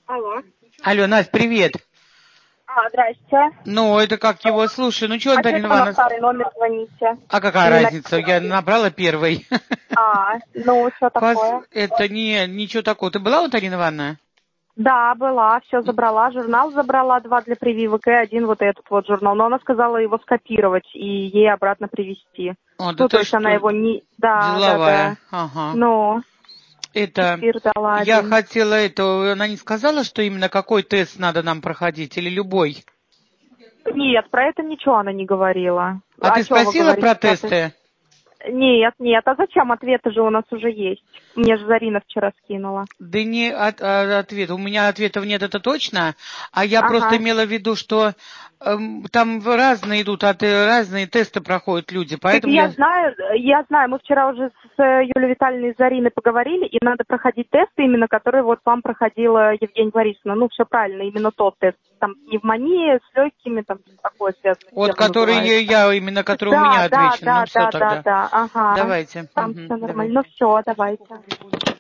Алло. Алло, Настя, привет. Здрасте. Ну, это как его, слушай, ну что, А что Антонина это вы на Ивановна? старый номер звоните? А какая Не на разница? Я набрала первый. ну, что такое? Это ничего такого. Ты была у Антонины Ивановны? Да, была, все забрала, журнал забрала, 2 для прививок и 1 вот этот вот журнал. Но она сказала его скопировать и ей обратно привезти. О, да Ну, то ты есть она что, его не... Да. деловая. Ага. Ну, Это, теперь дала я 1. хотела она не сказала, что именно какой тест надо нам проходить или любой? Нет, про это ничего она не говорила. А О ты чем вы спросила говорите? про тесты? Нет, а зачем? Ответы же у нас уже есть. Мне же Зарина вчера скинула. Да не ответ. У меня ответов нет, это точно. А я просто Ага. имела в виду, что там разные идут, разные тесты проходят люди. Так Поэтому я... я знаю, мы вчера уже с Юлией Витальевной и Зариной поговорили, и надо проходить тесты, именно которые вот вам проходила Евгения Борисовна. Ну, все правильно, именно тот тест. Там пневмония с легкими, там такое связано, Вот тема называется. именно который у меня отвечен. Ну все тогда. Да, ага. Давайте. Там все нормально. Ну все, давайте.